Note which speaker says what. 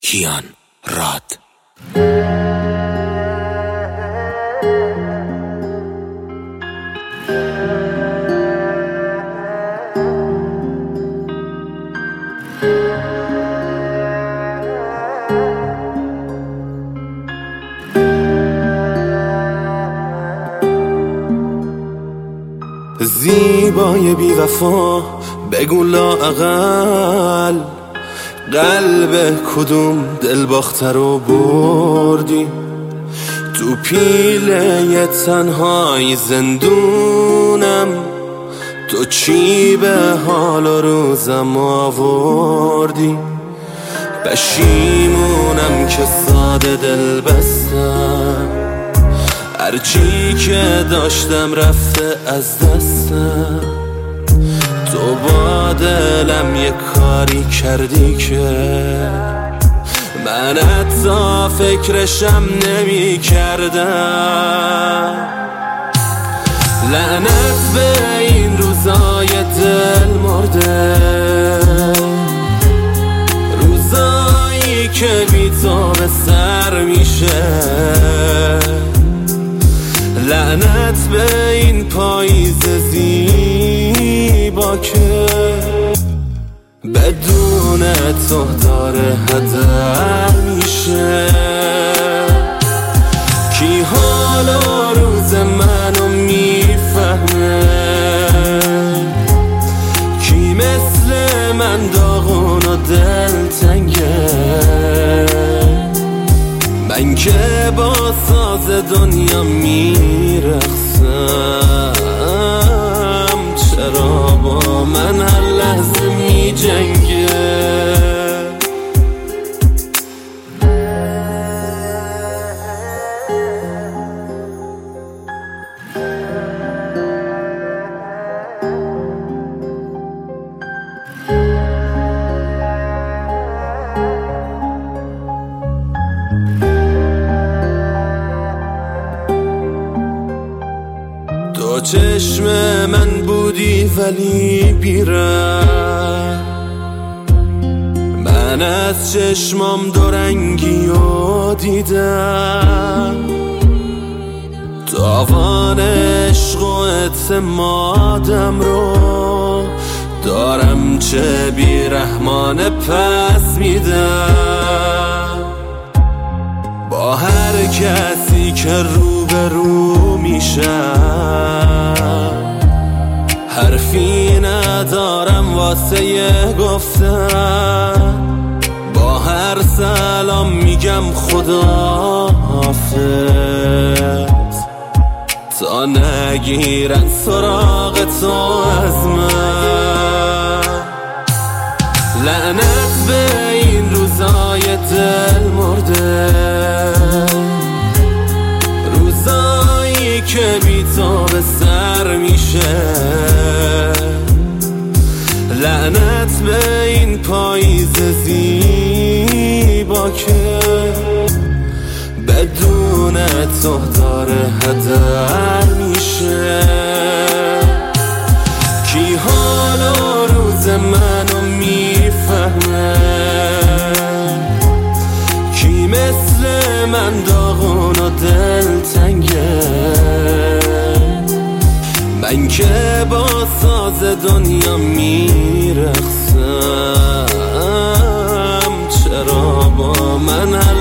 Speaker 1: کیان راد.
Speaker 2: زیبای بی وفا بگو لااقل قلب کدوم دلباخته رو بردی تو پیله تنهای زندونم. تو چی به حال و روزم آوردی؟ پشیمونم که ساده دل بستم، هرچی که داشتم رفته از دستم. تو با دلم یه کاری کردی که من حتی فکرشم نمی کردم. لعنت به این روزای دل مرده، روزایی که بی تو به سر میشه. لعنت به این پاییز زیبا که بدون تو داره هدر میشه. کی حال و روز منو میفهمه؟ کی مثل من داغون و دلتنگه؟ من که با ساز دنیا میرقصم، چرا با من هر لحظه میجنگه؟ تو چشم من بودی ولی بیرم، من از چشمام دورنگی و دیدم. تاوان عشق و اعتمادم رو دارم چه بیرحمانه پس میدم. با هر کسی که روبرو میشم حرفی ندارم واسه گفتن. با هر سلام میگم خدا حافظ تا نگیرن سراغ تو از من. لعنت به این روزای دل مرده، روزایی که بی تو به سر میشه. لعنت به این پاییز زیبا که بدون تو داره هدر میشه. کی حال و روز منو میفهمه؟ کی مثل من داغون و دلتنگه؟ من که با ساز دنیا میرقصم، چرا با من